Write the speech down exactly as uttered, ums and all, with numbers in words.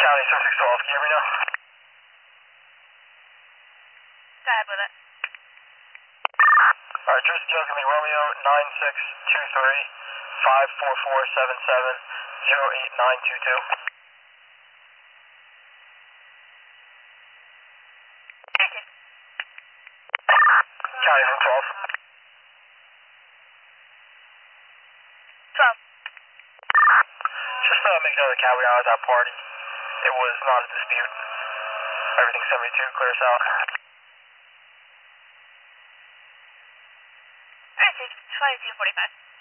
County six six twelve, can you hear me now? Go ahead with it. Alright, Jersey Joe's gonna be Romeo nine six two three five four four seven seven zero eight nine two two. County from twelve. twelve. Just uh, make another cab, we out at that party. It was not a dispute. Everything seventy-two, clear south. Alright, twenty-two forty-five.